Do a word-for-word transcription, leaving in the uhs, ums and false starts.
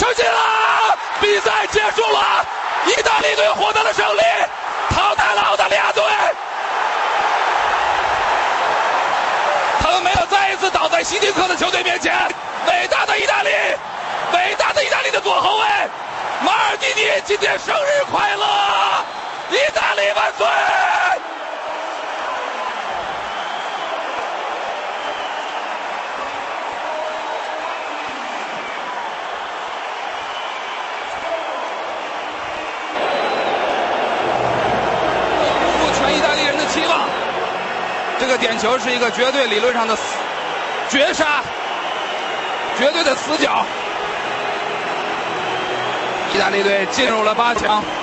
成进了，比赛结束了，意大利队获得了胜利，淘汰了澳大利亚队。他们没有再一次倒在希丁克的球队面前。伟大的意大利，伟大的意大利的左后卫马尔蒂尼今天生日快乐！意大利万岁！不负全意大利人的期望，这个点球是一个绝对理论上的绝杀，绝对的死角。意大利队进入了八强。